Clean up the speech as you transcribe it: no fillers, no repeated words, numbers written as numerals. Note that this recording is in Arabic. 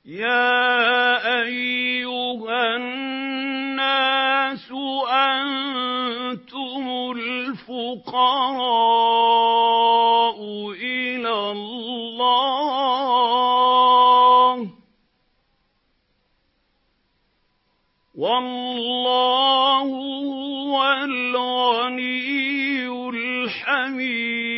يَا أَيُّهَا النَّاسُ أَنتُمُ الْفُقَرَاءُ إِلَى اللَّهِ وَاللَّهُ هُوَ الْغَنِيُّ الْحَمِيدُ